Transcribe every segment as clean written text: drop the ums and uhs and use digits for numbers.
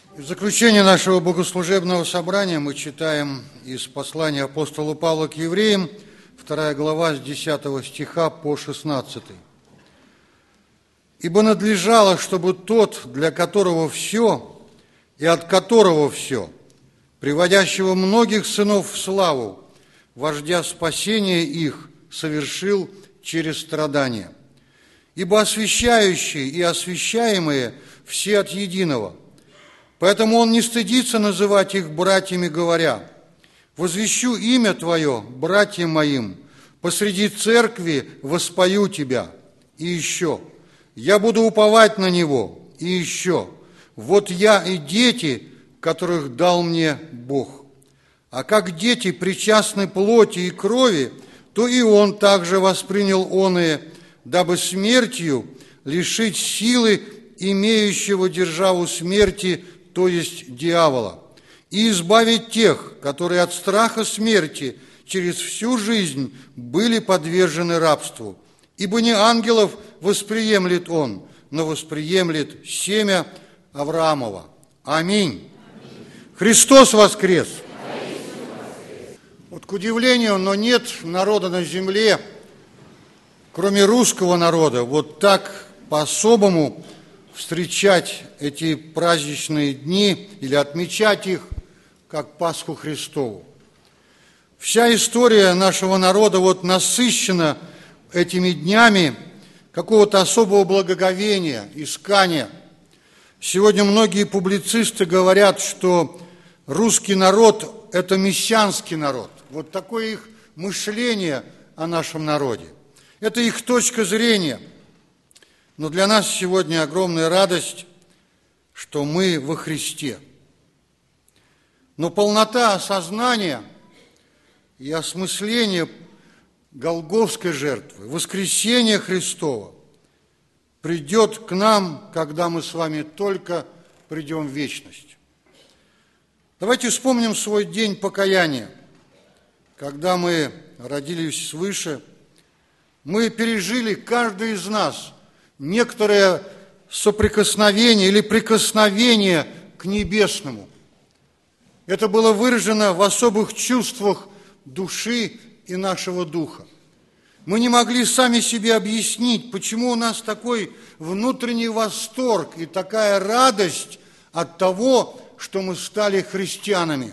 В заключение нашего богослужебного собрания мы читаем из послания апостола Павла к евреям, 2 глава с 10 стиха по 16. «Ибо надлежало, чтобы тот, для которого все и от которого все, приводящего многих сынов в славу, вождя спасения их, совершил через страдания. Ибо освящающие и освящаемые все от единого. Поэтому он не стыдится называть их братьями, говоря: возвещу имя Твое, братьям моим, посреди церкви воспою Тебя. И еще, я буду уповать на Него. И еще, вот я и дети, которых дал мне Бог. А как дети причастны плоти и крови, то и он также воспринял оное, дабы смертью лишить силы имеющего державу смерти, то есть дьявола, и избавить тех, которые от страха смерти через всю жизнь были подвержены рабству. Ибо не ангелов восприемлет он, но восприемлет семя Авраамова. Аминь. Христос воскрес! Вот к удивлению, но нет народа на земле, кроме русского народа, вот так по-особому встречать эти праздничные дни или отмечать их, как Пасху Христову. Вся история нашего народа вот насыщена этими днями какого-то особого благоговения, искания. Сегодня многие публицисты говорят, что русский народ – это мессианский народ. Вот такое их мышление о нашем народе. Это их точка зрения. Но для нас сегодня огромная радость, что мы во Христе. Но полнота осознания и осмысления Голгофской жертвы, воскресения Христова придет к нам, когда мы с вами только придем в вечность. Давайте вспомним свой день покаяния. Когда мы родились свыше, мы пережили, каждый из нас, некоторое соприкосновение или прикосновение к небесному. Это было выражено в особых чувствах души и нашего духа. Мы не могли сами себе объяснить, почему у нас такой внутренний восторг и такая радость от того, что мы стали христианами.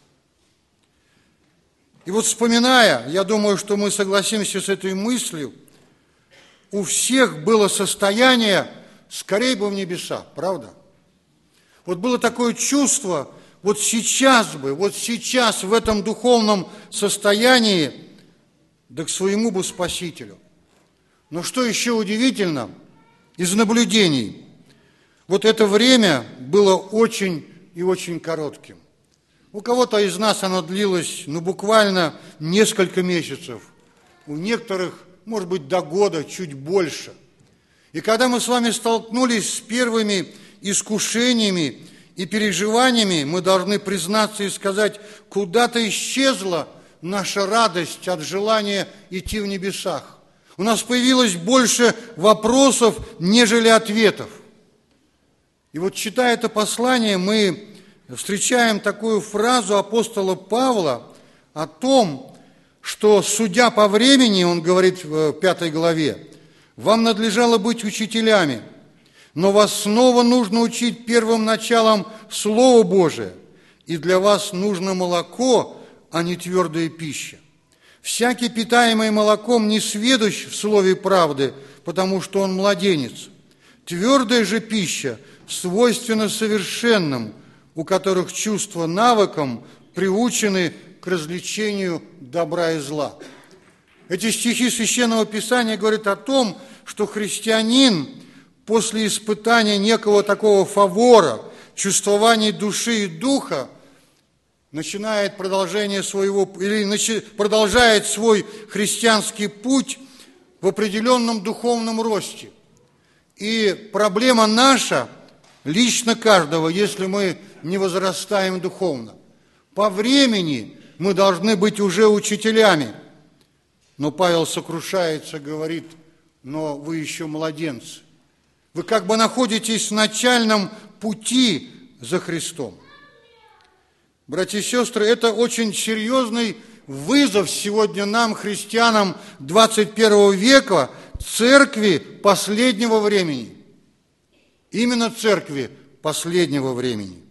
И вот вспоминая, я думаю, что мы согласимся с этой мыслью, у всех было состояние «скорей бы в небеса», правда? Вот было такое чувство, вот сейчас в этом духовном состоянии, да к своему бы Спасителю. Но что еще удивительно, из наблюдений, вот это время было очень и очень коротким. У кого-то из нас оно длилось, буквально несколько месяцев, у некоторых, может быть, до года, чуть больше. И когда мы с вами столкнулись с первыми искушениями и переживаниями, мы должны признаться и сказать, куда-то исчезла наша радость от желания идти в небесах. У нас появилось больше вопросов, нежели ответов. И вот, читая это послание, мы встречаем такую фразу апостола Павла о том, что, судя по времени, он говорит в 5 главе, вам надлежало быть учителями, но вас снова нужно учить первым началом Слова Божия, и для вас нужно молоко, а не твердая пища. Всякий, питаемый молоком, не сведущ в слове правды, потому что он младенец. Твердая же пища свойственна совершенным, у которых чувства навыком приучены к развлечению добра и зла. Эти стихи Священного Писания говорят о том, что христианин после испытания некого такого фавора, чувствований души и духа, начинает продолжает свой христианский путь в определенном духовном росте. И проблема наша, лично каждого, если мы не возрастаем духовно. По времени мы должны быть уже учителями. Но Павел сокрушается, говорит, но вы еще младенцы. Вы как бы находитесь в начальном пути за Христом. Братья и сестры, это очень серьезный вызов сегодня нам, христианам 21 века, церкви последнего времени. Именно церкви последнего времени.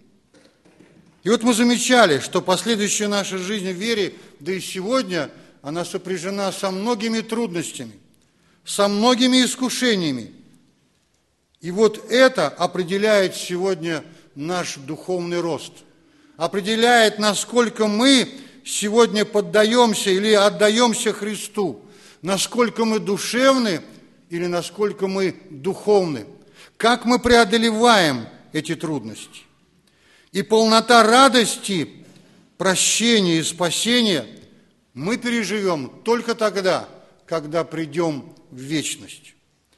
И вот мы замечали, что последующая наша жизнь в вере, да и сегодня, она сопряжена со многими трудностями, со многими искушениями. И вот это определяет сегодня наш духовный рост, определяет, насколько мы сегодня поддаемся или отдаемся Христу, насколько мы душевны или насколько мы духовны, как мы преодолеваем эти трудности. И полнота радости, прощения и спасения мы переживем только тогда, когда придем в вечность.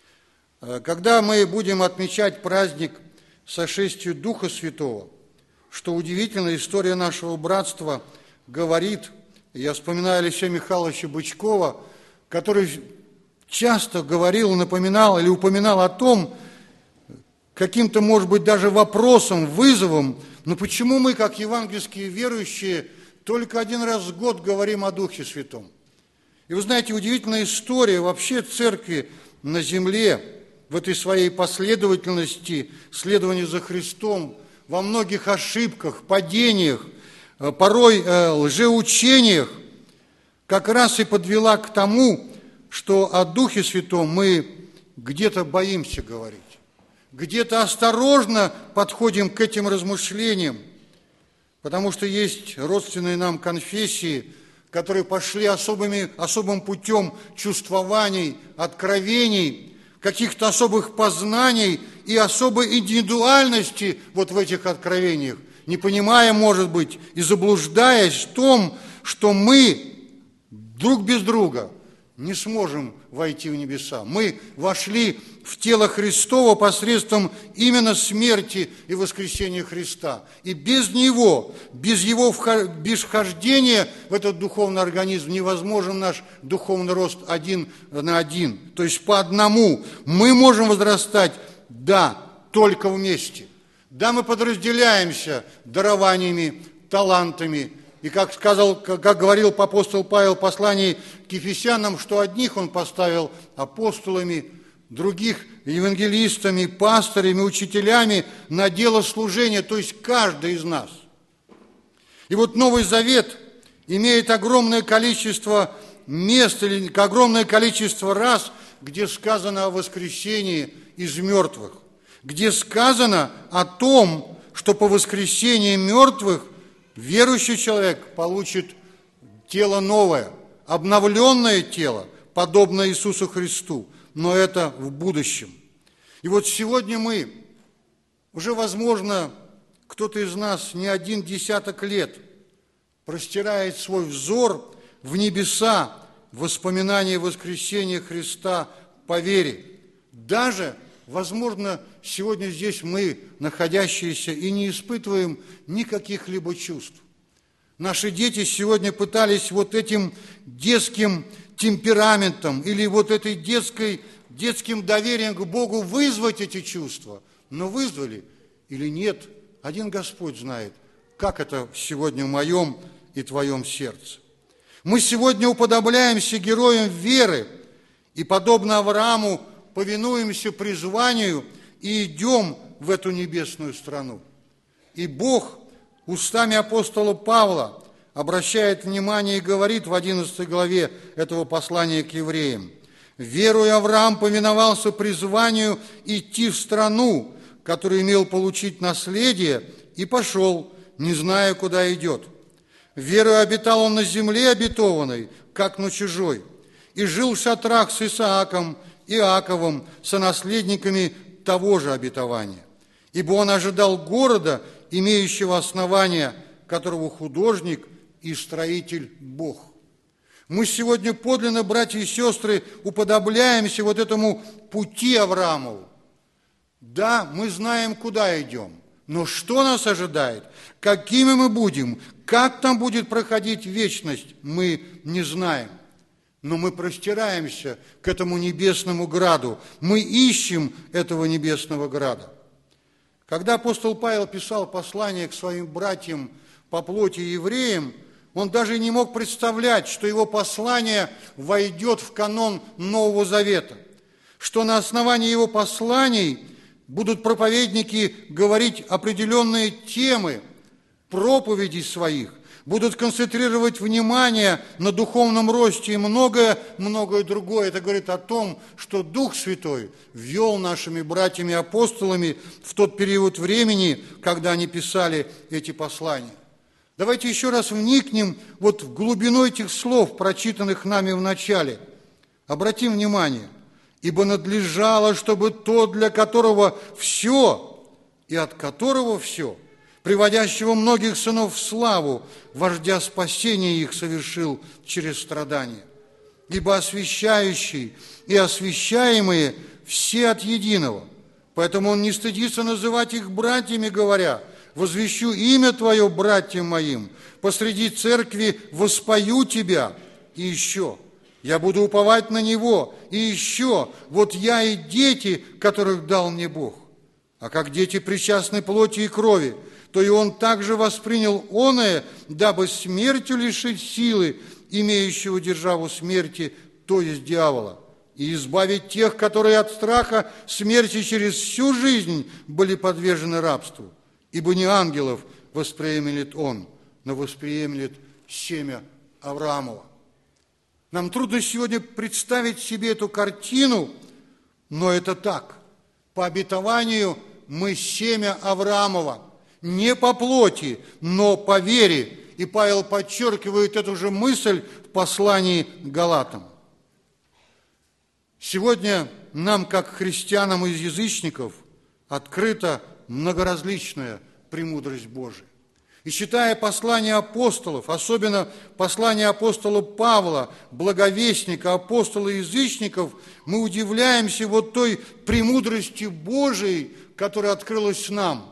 Когда мы будем отмечать праздник сошествия Духа Святого, что удивительно, история нашего братства говорит, я вспоминаю Алексея Михайловича Бычкова, который часто говорил, напоминал или упоминал о том, каким-то, может быть, даже вопросом, вызовом, но почему мы, как евангельские верующие, только один раз в год говорим о Духе Святом? И вы знаете, удивительная история вообще церкви на земле, в этой своей последовательности следования за Христом, во многих ошибках, падениях, порой лжеучениях, как раз и подвела к тому, что о Духе Святом мы где-то боимся говорить, где-то осторожно подходим к этим размышлениям, потому что есть родственные нам конфессии, которые пошли особым путем чувствований, откровений, каких-то особых познаний и особой индивидуальности вот в этих откровениях, не понимая, может быть, и заблуждаясь в том, что мы друг без друга не сможем войти в небеса. Мы вошли в тело Христово посредством именно смерти и воскресения Христа. И без Него, без вхождения в этот духовный организм невозможен наш духовный рост один на один. То есть по одному мы можем возрастать, да, только вместе. Да, мы подразделяемся дарованиями, талантами. И как говорил апостол Павел в послании к Ефесянам, что одних он поставил апостолами, других евангелистами, пасторами, учителями на дело служения, то есть каждый из нас. И вот Новый Завет имеет огромное количество мест, или огромное количество раз, где сказано о воскресении из мертвых, где сказано о том, что по воскресении мертвых верующий человек получит тело новое, обновленное тело, подобное Иисусу Христу, но это в будущем. И вот сегодня мы, уже, возможно, кто-то из нас не один десяток лет простирает свой взор в небеса, в воспоминания воскресения Христа по вере. Даже, возможно, сегодня здесь мы, находящиеся, и не испытываем никаких либо чувств. Наши дети сегодня пытались вот этим детским темпераментом или вот этой детским доверием к Богу вызвать эти чувства. Но вызвали или нет, один Господь знает, как это сегодня в моем и твоем сердце. Мы сегодня уподобляемся героям веры и, подобно Аврааму, повинуемся призванию и идем в эту небесную страну. И Бог устами апостола Павла обращает внимание и говорит в 11 главе этого послания к евреям: «Веруя Авраам повиновался призванию идти в страну, которую имел получить наследие, и пошел, не зная, куда идет. Веруя обитал он на земле обетованной, как на чужой, и жил в шатрах с Исааком, Иаковом, сонаследниками того же обетования. Ибо он ожидал города, имеющего основания, которого художник и строитель Бог». Мы сегодня подлинно, братья и сестры, уподобляемся вот этому пути Авраамову. Да, мы знаем, куда идем, но что нас ожидает, какими мы будем, как там будет проходить вечность, мы не знаем. Но мы простираемся к этому небесному граду, мы ищем этого небесного града. Когда апостол Павел писал послание к своим братьям по плоти евреям, он даже не мог представлять, что его послание войдет в канон Нового Завета, что на основании его посланий будут проповедники говорить определенные темы проповедей своих, будут концентрировать внимание на духовном росте и многое другое. Это говорит о том, что Дух Святой ввел нашими братьями-апостолами в тот период времени, когда они писали эти послания. Давайте еще раз вникнем вот в глубину этих слов, прочитанных нами в начале. Обратим внимание. «Ибо надлежало, чтобы тот, для которого все и от которого все, приводящего многих сынов в славу, вождя спасения их совершил через страдания. Ибо освящающий и освящаемые все от единого. Поэтому он не стыдится называть их братьями, говоря: возвещу имя Твое братьям моим, посреди церкви воспою Тебя. И еще, я буду уповать на Него. И еще, вот я и дети, которых дал мне Бог. А как дети причастны плоти и крови, то и он также воспринял оное, дабы смертью лишить силы, имеющего державу смерти, то есть дьявола, и избавить тех, которые от страха смерти через всю жизнь были подвержены рабству. Ибо не ангелов восприемлет он, но восприемлет семя Авраамова». Нам трудно сегодня представить себе эту картину, но это так. По обетованию мы семя Авраамова. Не по плоти, но по вере. И Павел подчеркивает эту же мысль в послании к Галатам. Сегодня нам, как христианам из язычников, открыта многоразличная премудрость Божия. И читая послания апостолов, особенно послание апостола Павла, благовестника, апостола язычников, мы удивляемся вот той премудрости Божией, которая открылась нам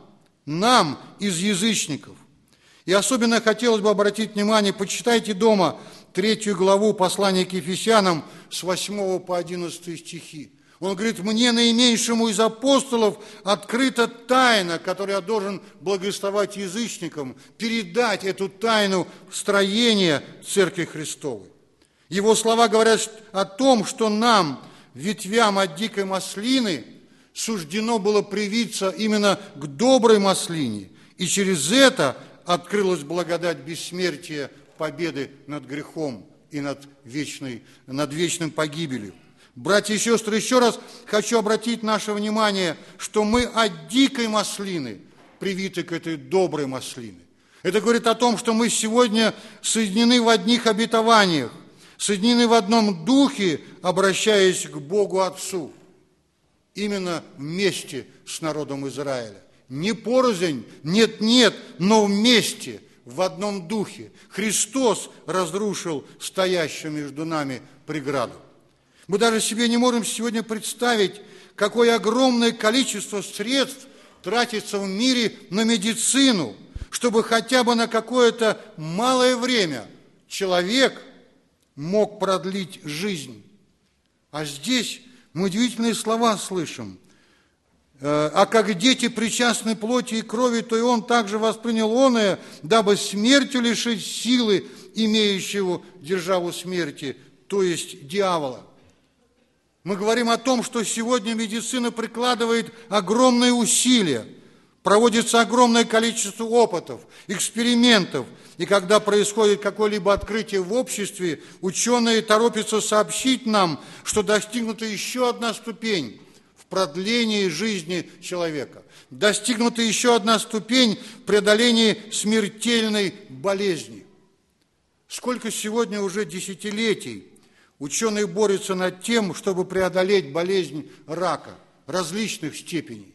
из язычников. И особенно хотелось бы обратить внимание, почитайте дома 3 главу послания к Ефесянам с 8 по 11 стихи. Он говорит: «Мне, наименьшему из апостолов, открыта тайна, которую я должен благовествовать язычникам, передать эту тайну строения Церкви Христовой». Его слова говорят о том, что нам, ветвям от дикой маслины, суждено было привиться именно к доброй маслине, и через это открылась благодать бессмертия, победы над грехом и над вечным погибелью. Братья и сестры, еще раз хочу обратить наше внимание, что мы от дикой маслины привиты к этой доброй маслине. Это говорит о том, что мы сегодня соединены в одних обетованиях, соединены в одном духе, обращаясь к Богу Отцу, именно вместе с народом Израиля. Не порознь, нет, но вместе, в одном духе. Христос разрушил стоящую между нами преграду. Мы даже себе не можем сегодня представить, какое огромное количество средств тратится в мире на медицину, чтобы хотя бы на какое-то малое время человек мог продлить жизнь. А здесь мы удивительные слова слышим. «А как дети причастны плоти и крови, то и он также воспринял оное, дабы смертью лишить силы, имеющего державу смерти, то есть дьявола». Мы говорим о том, что сегодня медицина прикладывает огромные усилия, проводится огромное количество опытов, экспериментов, и когда происходит какое-либо открытие в обществе, ученые торопятся сообщить нам, что достигнута еще одна ступень в продлении жизни человека, достигнута еще одна ступень в преодолении смертельной болезни. Сколько сегодня уже десятилетий ученые борются над тем, чтобы преодолеть болезнь рака различных степеней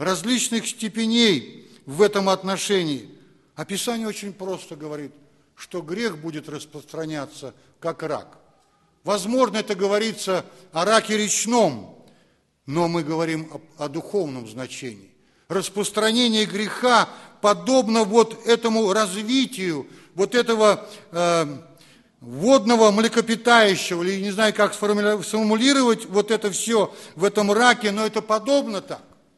в этом отношении. А Писание очень просто говорит, что грех будет распространяться как рак. Возможно, это говорится о раке речном, но мы говорим о духовном значении. Распространение греха подобно вот этому развитию, вот этого водного млекопитающего, или не знаю, как сформулировать вот это все в этом раке, но это подобно так.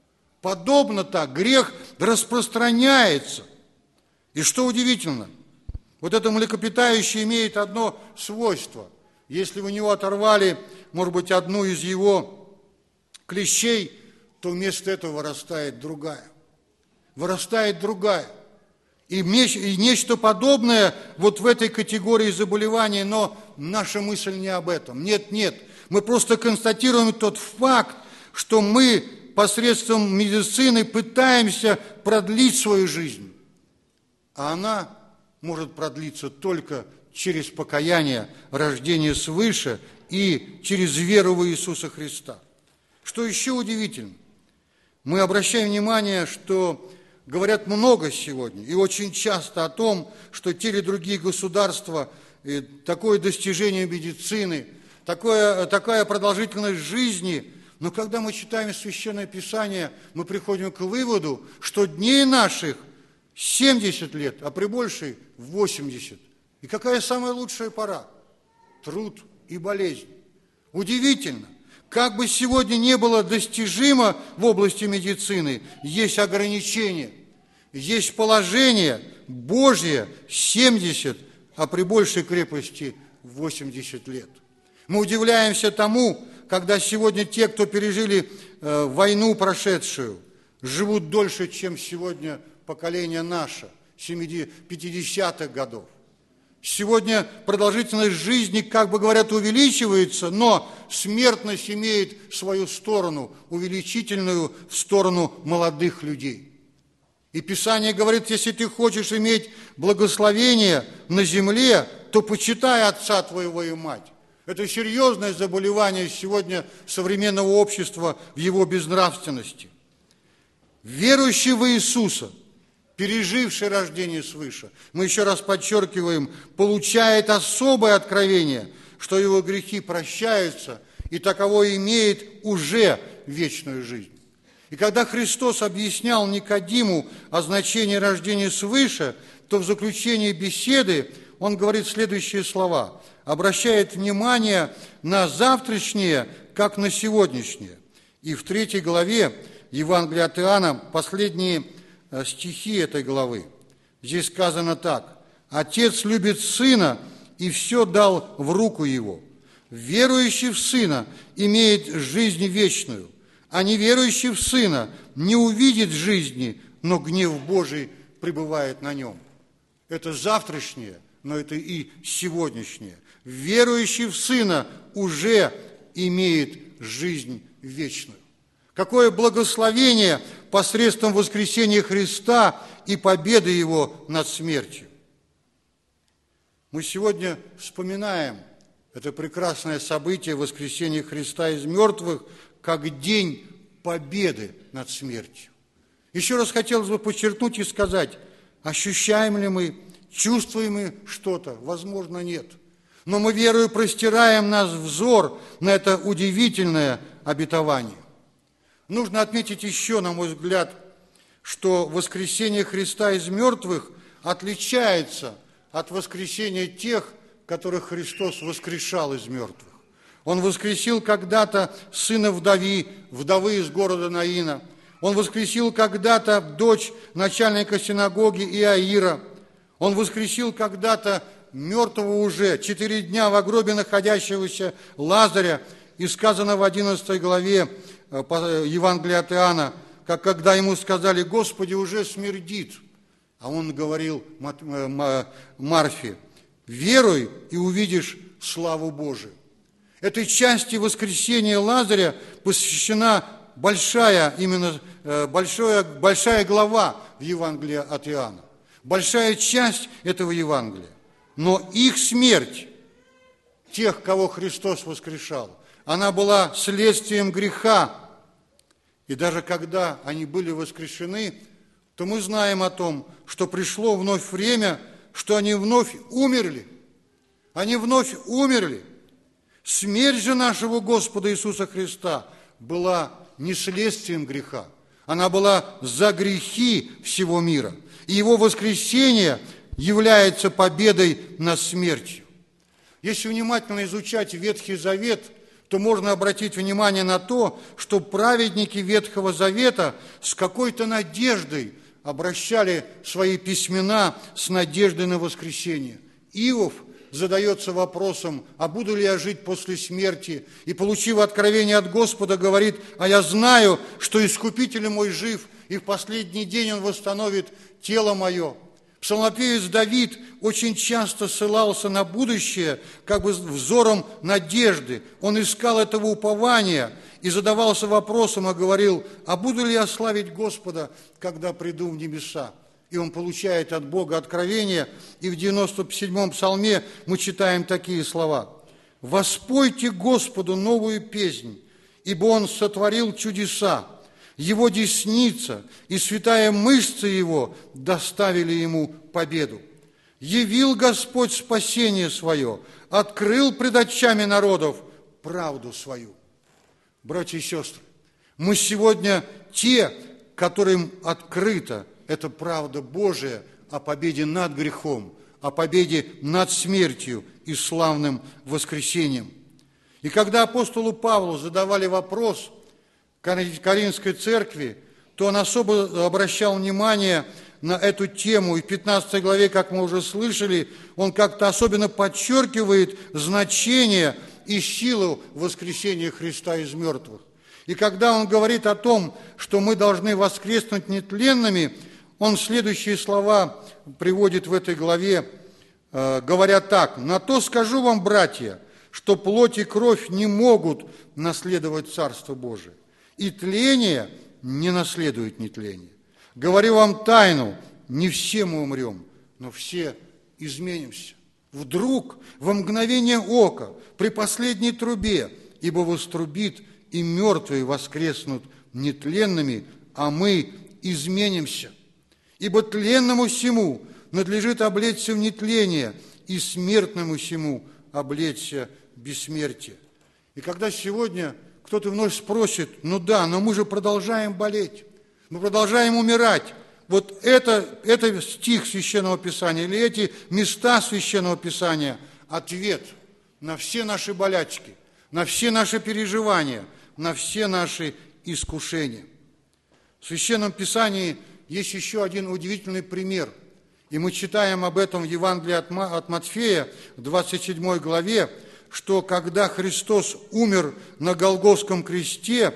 Подобно так грех распространяется. И что удивительно, вот это млекопитающее имеет одно свойство. Если у него оторвали, может быть, одну из его клещей, то вместо этого вырастает другая. Вырастает другая. И нечто подобное вот в этой категории заболеваний, но наша мысль не об этом. Нет, нет. Мы просто констатируем тот факт, что мы посредством медицины пытаемся продлить свою жизнь. А она может продлиться только через покаяние, рождение свыше и через веру в Иисуса Христа. Что еще удивительно, мы обращаем внимание, что говорят много сегодня и очень часто о том, что те или другие государства, такое достижение медицины, такая продолжительность жизни, но когда мы читаем Священное Писание, мы приходим к выводу, что дней наших 70 лет, а при большей 80. И какая самая лучшая пора? Труд и болезнь. Удивительно, как бы сегодня не было достижимо в области медицины, есть ограничения, есть положение Божье 70, а при большей крепости 80 лет. Мы удивляемся тому, когда сегодня те, кто пережили войну прошедшую, живут дольше, чем сегодня поколение наше, 50-х годов. Сегодня продолжительность жизни, как бы говорят, увеличивается, но смертность имеет свою сторону, увеличительную в сторону молодых людей. И Писание говорит, если ты хочешь иметь благословение на земле, то почитай отца твоего и мать. Это серьезное заболевание сегодня современного общества в его безнравственности. Верующий в Иисуса, переживший рождение свыше, мы еще раз подчеркиваем, получает особое откровение, что его грехи прощаются, и таково имеет уже вечную жизнь. И когда Христос объяснял Никодиму о значении рождения свыше, то в заключении беседы он говорит следующие слова, обращает внимание на завтрашнее, как на сегодняшнее. И в 3 главе Евангелия от Иоанна, последние стихи этой главы. Здесь сказано так. «Отец любит Сына и все дал в руку Его. Верующий в Сына имеет жизнь вечную, а неверующий в Сына не увидит жизни, но гнев Божий пребывает на нем». Это завтрашнее, но это и сегодняшнее. Верующий в Сына уже имеет жизнь вечную. Какое благословение посредством воскресения Христа и победы Его над смертью. Мы сегодня вспоминаем это прекрасное событие воскресения Христа из мертвых как день победы над смертью. Еще раз хотелось бы подчеркнуть и сказать, ощущаем ли мы, чувствуем ли что-то? Возможно, нет. Но мы верою простираем наш взор на это удивительное обетование. Нужно отметить еще, на мой взгляд, что воскресение Христа из мертвых отличается от воскресения тех, которых Христос воскрешал из мертвых. Он воскресил когда-то сына вдовы из города Наина. Он воскресил когда-то дочь начальника синагоги Иаира. Он воскресил когда-то мертвого уже 4 дня в гробе находящегося Лазаря. И сказано в 11 главе Евангелия от Иоанна, как когда ему сказали, Господи, уже смердит. А он говорил Марфе, веруй и увидишь славу Божию. Этой части воскресения Лазаря посвящена большая глава в Евангелии от Иоанна. Большая часть этого Евангелия. Но их смерть, тех, кого Христос воскрешал, она была следствием греха. И даже когда они были воскрешены, то мы знаем о том, что пришло вновь время, что они вновь умерли. Они вновь умерли. Смерть же нашего Господа Иисуса Христа была не следствием греха. Она была за грехи всего мира. И Его воскресение является победой над смертью. Если внимательно изучать Ветхий Завет, то можно обратить внимание на то, что праведники Ветхого Завета с какой-то надеждой обращали свои письмена с надеждой на воскресение. Иов задается вопросом, а буду ли я жить после смерти? И, получив откровение от Господа, говорит, а я знаю, что Искупитель мой жив, и в последний день Он восстановит тело мое. Псалмопевец Давид очень часто ссылался на будущее, как бы взором надежды. Он искал этого упования и задавался вопросом, и говорил, а буду ли я славить Господа, когда приду в небеса? И он получает от Бога откровение, и в 97-м псалме мы читаем такие слова. «Воспойте Господу новую песнь, ибо Он сотворил чудеса, Его десница и святая мышца Его доставили Ему победу. Явил Господь спасение свое, открыл пред очами народов правду свою». Братья и сестры, мы сегодня те, которым открыта эта правда Божия о победе над грехом, о победе над смертью и славным воскресением. И когда апостолу Павлу задавали вопрос Коринфской церкви, то он особо обращал внимание на эту тему. И в 15 главе, как мы уже слышали, он как-то особенно подчеркивает значение и силу воскресения Христа из мертвых. И когда он говорит о том, что мы должны воскреснуть нетленными, он следующие слова приводит в этой главе, говоря так: «На то скажу вам, братья, что плоть и кровь не могут наследовать Царство Божие, и тление не наследует нетление. Говорю вам тайну, не все мы умрем, но все изменимся. Вдруг, во мгновение ока, при последней трубе, ибо вострубит, и мертвые воскреснут нетленными, а мы изменимся. Ибо тленному всему надлежит облечься в нетление, и смертному всему облечься в бессмертие». И когда сегодня кто-то вновь спросит, но мы же продолжаем болеть, мы продолжаем умирать. Вот это стих Священного Писания или эти места Священного Писания – ответ на все наши болячки, на все наши переживания, на все наши искушения. В Священном Писании есть еще один удивительный пример, и мы читаем об этом в Евангелии от Матфея, в 27 главе, что когда Христос умер на Голгофском кресте,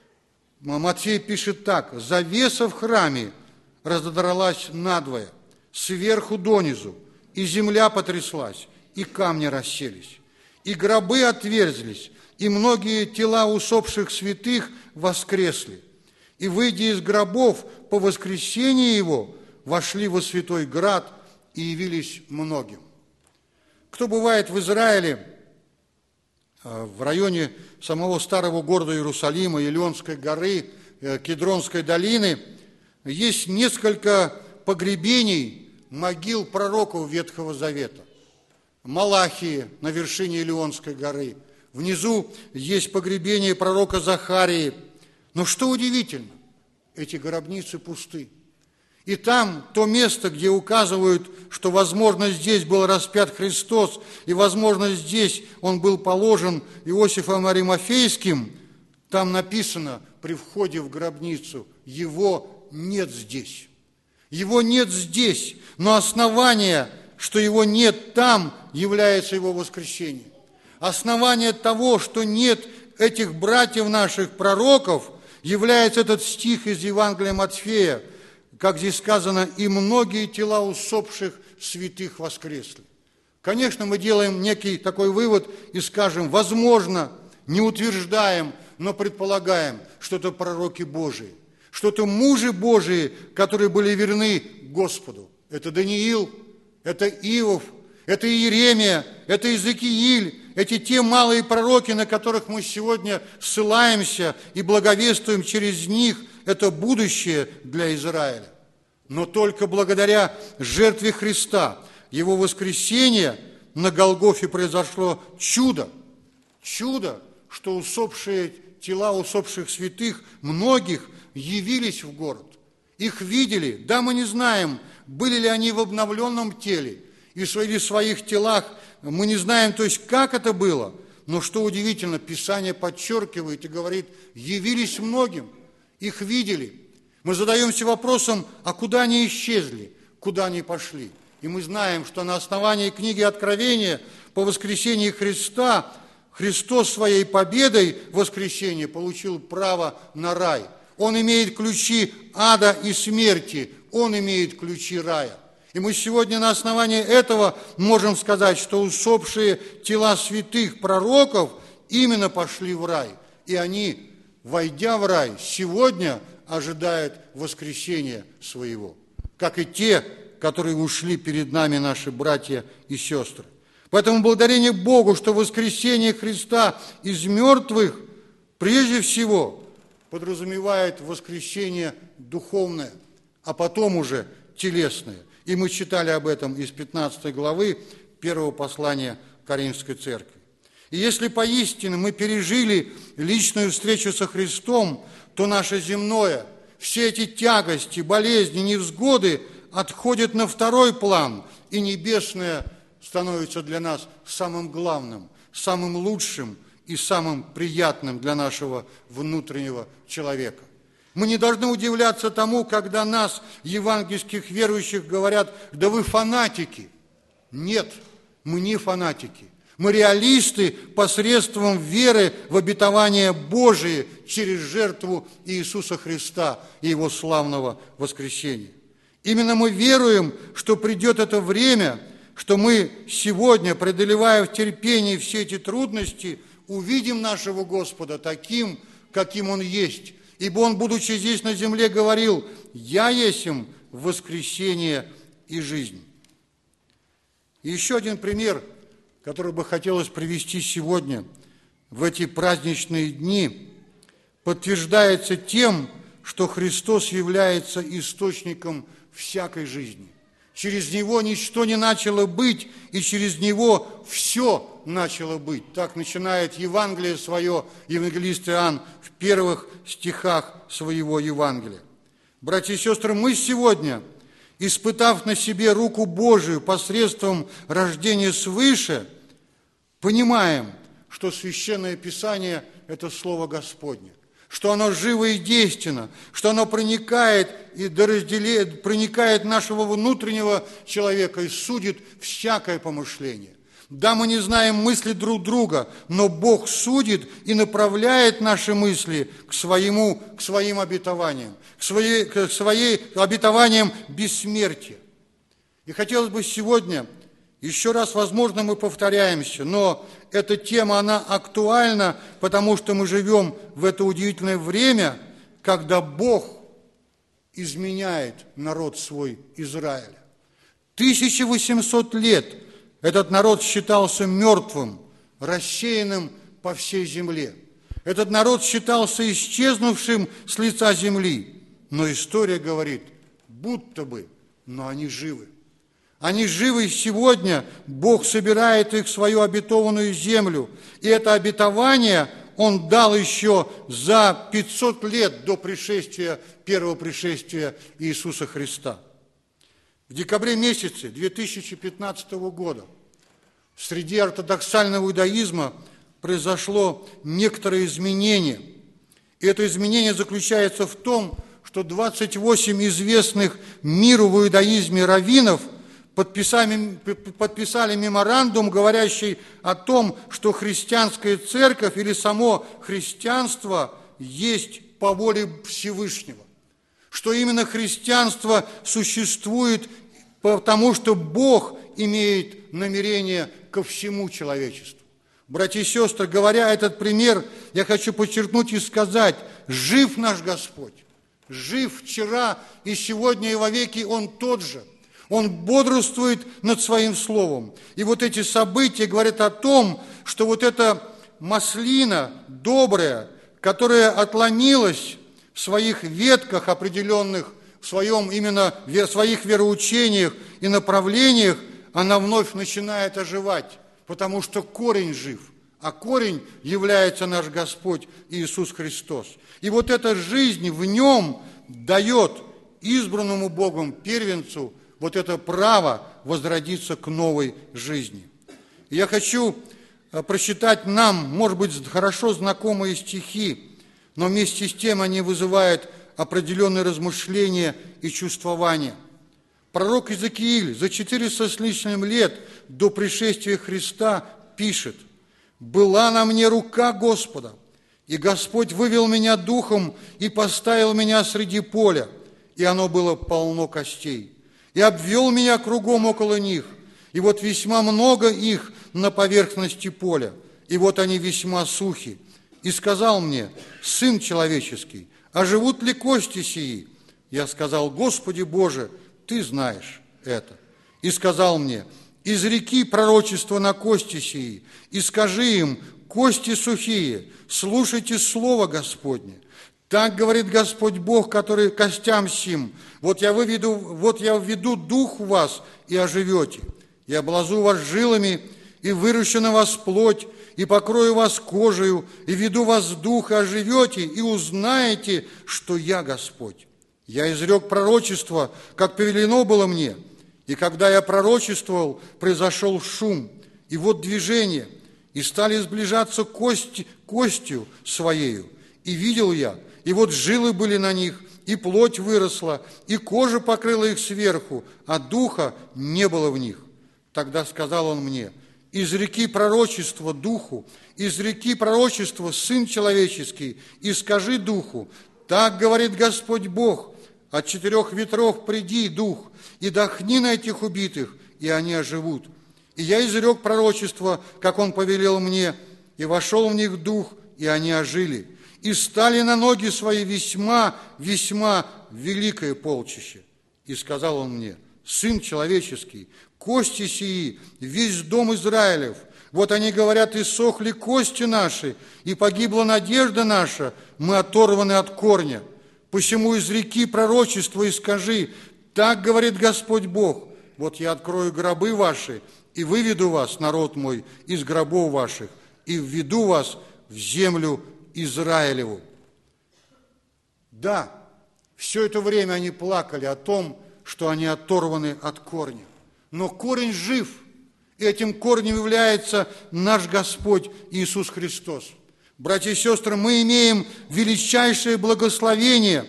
Матфей пишет так: «Завеса в храме разодралась надвое, сверху донизу, и земля потряслась, и камни расселись, и гробы отверзлись, и многие тела усопших святых воскресли. И, выйдя из гробов по воскресении Его, вошли во святой град и явились многим». Кто бывает в Израиле, в районе самого старого города Иерусалима, Илионской горы, Кедронской долины, есть несколько погребений могил пророков Ветхого Завета. Малахии на вершине Илионской горы. Внизу есть погребение пророка Захарии. Но что удивительно, эти гробницы пусты. И там то место, где указывают, что, возможно, здесь был распят Христос, и, возможно, здесь Он был положен Иосифом Аримафейским, там написано при входе в гробницу: Его нет здесь. Его нет здесь, но основание, что Его нет там, является Его воскресение. Основание того, что нет этих братьев наших, пророков, является этот стих из Евангелия Матфея, как здесь сказано, «и многие тела усопших святых воскресли». Конечно, мы делаем некий такой вывод и скажем, возможно, не утверждаем, но предполагаем, что это пророки Божии, что это мужи Божии, которые были верны Господу. Это Даниил, это Иов, это Иеремия, это Иезекииль, эти те малые пророки, на которых мы сегодня ссылаемся и благовествуем через них, это будущее для Израиля. Но только благодаря жертве Христа, Его воскресения на Голгофе произошло чудо. Чудо, что тела усопших святых, многих, явились в город. Их видели. Да, мы не знаем, были ли они в обновленном теле или в своих телах. Мы не знаем, то есть, как это было. Но что удивительно, Писание подчеркивает и говорит, явились многим, их видели. Мы задаемся вопросом, а куда они исчезли, куда они пошли? И мы знаем, что на основании книги Откровения по воскресении Христа Христос своей победой воскресения получил право на рай. Он имеет ключи ада и смерти, Он имеет ключи рая. И мы сегодня на основании этого можем сказать, что усопшие тела святых пророков именно пошли в рай. И они, войдя в рай, сегодня ожидают воскресения своего, как и те, которые ушли перед нами, наши братья и сестры. Поэтому благодарение Богу, что воскресение Христа из мертвых прежде всего подразумевает воскресение духовное, а потом уже телесное. И мы читали об этом из 15 главы 1 послания Коринфской церкви. И если поистине мы пережили личную встречу со Христом, то наше земное, все эти тягости, болезни, невзгоды отходят на второй план, и небесное становится для нас самым главным, самым лучшим и самым приятным для нашего внутреннего человека. Мы не должны удивляться тому, когда нас, евангельских верующих, говорят, да вы фанатики. Нет, мы не фанатики. Мы реалисты посредством веры в обетование Божие через жертву Иисуса Христа и Его славного воскресения. Именно мы веруем, что придет это время, что мы сегодня, преодолевая в терпении все эти трудности, увидим нашего Господа таким, каким Он есть. Ибо Он, будучи здесь на земле, говорил, «Я есмь воскресение и жизнь». И еще один пример, который бы хотелось привести сегодня, в эти праздничные дни, подтверждается тем, что Христос является источником всякой жизни. Через Него ничто не начало быть, и через Него все начало быть. Так начинает Евангелие свое евангелист Иоанн в первых стихах своего Евангелия. Братья и сестры, мы сегодня, испытав на себе руку Божию посредством рождения свыше, понимаем, что Священное Писание – это Слово Господне, что оно живо и действенно, что оно проникает проникает нашего внутреннего человека и судит всякое помышление. Да, мы не знаем мысли друг друга, но Бог судит и направляет наши мысли к своим обетованиям, к своим обетованиям бессмертия. И хотелось бы сегодня, еще раз, возможно, мы повторяемся, но эта тема, она актуальна, потому что мы живем в это удивительное время, когда Бог изменяет народ свой Израиля. 1800 лет этот народ считался мертвым, рассеянным по всей земле. Этот народ считался исчезнувшим с лица земли. Но история говорит, будто бы, но они живы. Они живы сегодня, Бог собирает их в свою обетованную землю. И это обетование Он дал еще за 500 лет до первого пришествия Иисуса Христа. В декабре месяце 2015 года среди ортодоксального иудаизма произошло некоторое изменение. И это изменение заключается в том, что 28 известных миру в иудаизме раввинов подписали меморандум, говорящий о том, что христианская церковь или само христианство есть по воле Всевышнего. Что именно христианство существует потому, что Бог имеет намерение ко всему человечеству. Братья и сестры, говоря этот пример, я хочу подчеркнуть и сказать, жив наш Господь, жив вчера и сегодня и вовеки Он тот же. Он бодрствует над Своим Словом. И вот эти события говорят о том, что вот эта маслина добрая, которая отломилась в своих ветках определенных, в своих вероучениях и направлениях, она вновь начинает оживать, потому что корень жив, а корень является наш Господь Иисус Христос. И вот эта жизнь в Нем дает избранному Богом первенцу вот это право возродиться к новой жизни. И я хочу прочитать нам, может быть, хорошо знакомые стихи, но вместе с тем они вызывают определенные размышления и чувствования. Пророк Иезекииль за 400 с лишним лет до пришествия Христа пишет: «Была на мне рука Господа, и Господь вывел меня духом и поставил меня среди поля, и оно было полно костей, и обвел меня кругом около них, и вот весьма много их на поверхности поля, и вот они весьма сухи. И сказал мне: Сын человеческий, а живут ли кости сии? Я сказал: Господи Боже, Ты знаешь это. И сказал мне: изреки пророчество на кости сии, и скажи им: кости сухие, слушайте слово Господне. Так говорит Господь Бог, который костям сим: вот я введу дух в вас, и оживете. Я облазу вас жилами, и выращу на вас плоть, и покрою вас кожею, и веду вас в дух, и оживете, и узнаете, что я Господь. Я изрек пророчество, как повелено было мне, и когда я пророчествовал, произошел шум, и вот движение, и стали сближаться костью своею, и видел я, и вот жилы были на них, и плоть выросла, и кожа покрыла их сверху, а духа не было в них. Тогда сказал он мне: изреки пророчество духу, изреки пророчество, Сын человеческий, и скажи духу: так говорит Господь Бог, от 4 ветров приди, дух, и дохни на этих убитых, и они оживут. И я изрек пророчество, как он повелел мне, и вошел в них дух, и они ожили, и стали на ноги свои весьма, весьма великое полчище. И сказал он мне: Сын человеческий, кости сии, весь дом Израилев, вот они говорят: иссохли кости наши, и погибла надежда наша, мы оторваны от корня. Посему изреки пророчество и скажи: так говорит Господь Бог, вот я открою гробы ваши, и выведу вас, народ мой, из гробов ваших, и введу вас в землю Израилеву». Да, все это время они плакали о том, что они оторваны от корня. Но корень жив, и этим корнем является наш Господь Иисус Христос. Братья и сестры, мы имеем величайшее благословение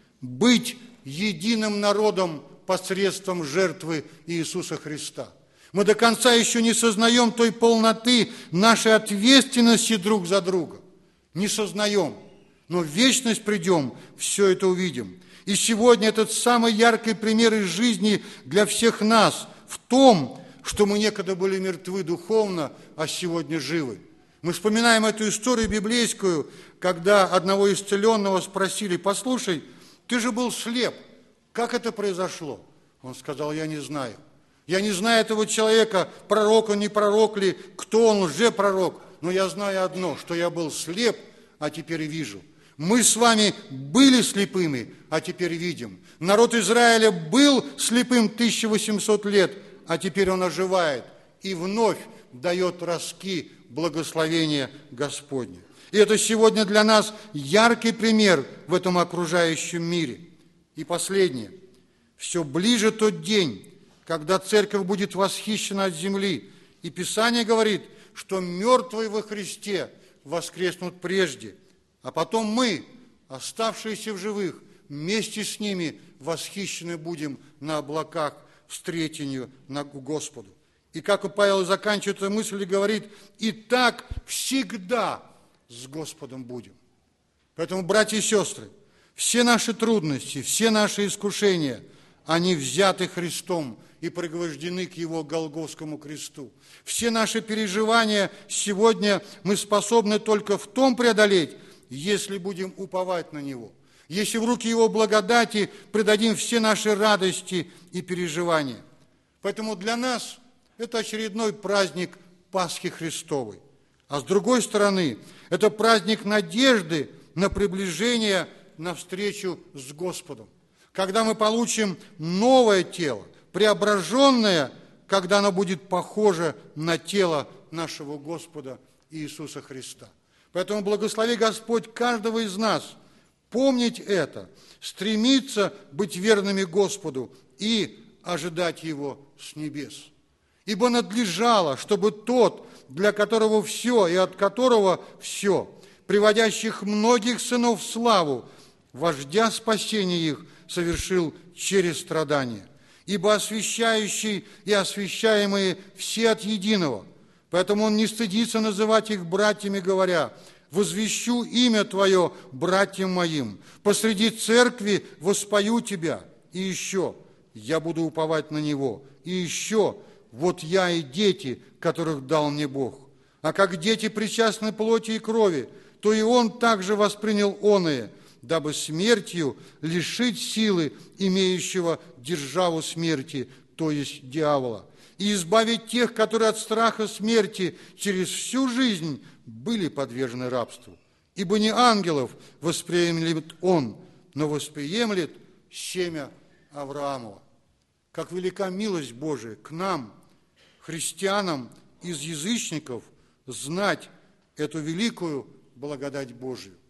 быть единым народом посредством жертвы Иисуса Христа. Мы до конца еще не сознаем той полноты нашей ответственности друг за друга. Не сознаем, но в вечность придем, все это увидим. И сегодня этот самый яркий пример из жизни для всех нас в том, что мы некогда были мертвы духовно, а сегодня живы. Мы вспоминаем эту историю библейскую, когда одного исцеленного спросили: послушай, ты же был слеп, как это произошло? Он сказал: я не знаю. Я не знаю этого человека, пророк он, не пророк ли, кто он, лжепророк, но я знаю одно, что я был слеп, а теперь вижу. Мы с вами были слепыми, а теперь видим. Народ Израиля был слепым 1800 лет, а теперь он оживает и вновь дает ростки благословения Господня. И это сегодня для нас яркий пример в этом окружающем мире. И последнее. Все ближе тот день, когда церковь будет восхищена от земли. И Писание говорит, что мертвые во Христе воскреснут прежде, а потом мы, оставшиеся в живых, вместе с ними восхищены будем на облаках встретению на Господу. И как Павел заканчивает эту мысль и говорит: и так всегда с Господом будем. Поэтому, братья и сестры, все наши трудности, все наши искушения, они взяты Христом и пригвождены к Его Голгофскому кресту. Все наши переживания сегодня мы способны только в том преодолеть, если будем уповать на Него, если в руки Его благодати предадим все наши радости и переживания. Поэтому для нас это очередной праздник Пасхи Христовой. А с другой стороны, это праздник надежды на приближение, на встречу с Господом. Когда мы получим новое тело, преображенное, когда оно будет похоже на тело нашего Господа Иисуса Христа. Поэтому благослови Господь каждого из нас помнить это, стремиться быть верными Господу и ожидать Его с небес. Ибо надлежало, чтобы тот, для которого все и от которого все, приводящих многих сынов в славу, вождя спасения их, совершил через страдания. Ибо освящающий и освящаемые все от единого. Поэтому он не стыдится называть их братьями, говоря: «Возвещу имя Твое братьям моим, посреди церкви воспою Тебя». И еще: «Я буду уповать на Него». И еще: «Вот я и дети, которых дал мне Бог». А как дети причастны плоти и крови, то и Он также воспринял оное, дабы смертью лишить силы имеющего державу смерти, то есть дьявола, и избавить тех, которые от страха смерти через всю жизнь были подвержены рабству. Ибо не ангелов восприемлет Он, но восприемлет семя Авраамова. Как велика милость Божия к нам, христианам из язычников, знать эту великую благодать Божию.